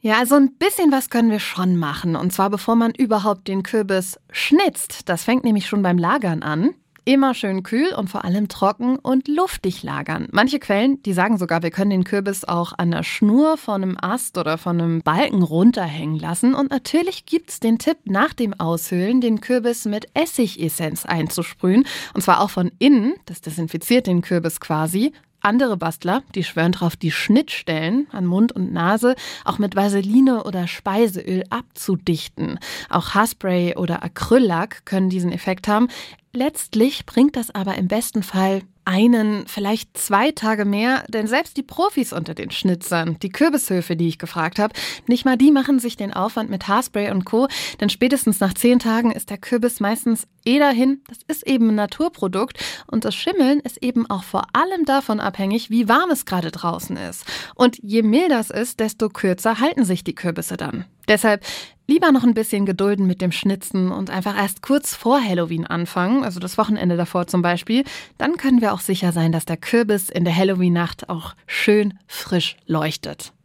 Ja, also ein bisschen was können wir schon machen. Und zwar bevor man überhaupt den Kürbis schnitzt. Das fängt nämlich schon beim Lagern an. Immer schön kühl und vor allem trocken und luftig lagern. Manche Quellen, die sagen sogar, wir können den Kürbis auch an der Schnur von einem Ast oder von einem Balken runterhängen lassen. Und natürlich gibt's den Tipp, nach dem Aushöhlen den Kürbis mit Essigessenz einzusprühen. Und zwar auch von innen, das desinfiziert den Kürbis quasi. Andere Bastler, die schwören drauf, die Schnittstellen an Mund und Nase auch mit Vaseline oder Speiseöl abzudichten. Auch Haarspray oder Acryllack können diesen Effekt haben. Letztlich bringt das aber im besten Fall vielleicht 2 Tage mehr, denn selbst die Profis unter den Schnitzern, die Kürbishöfe, die ich gefragt habe, nicht mal die machen sich den Aufwand mit Haarspray und Co., denn spätestens nach 10 Tagen ist der Kürbis meistens dahin. Das ist eben ein Naturprodukt und das Schimmeln ist eben auch vor allem davon abhängig, wie warm es gerade draußen ist. Und je milder es ist, desto kürzer halten sich die Kürbisse dann. Deshalb lieber noch ein bisschen gedulden mit dem Schnitzen und einfach erst kurz vor Halloween anfangen, also das Wochenende davor zum Beispiel. Dann können wir auch sicher sein, dass der Kürbis in der Halloween-Nacht auch schön frisch leuchtet.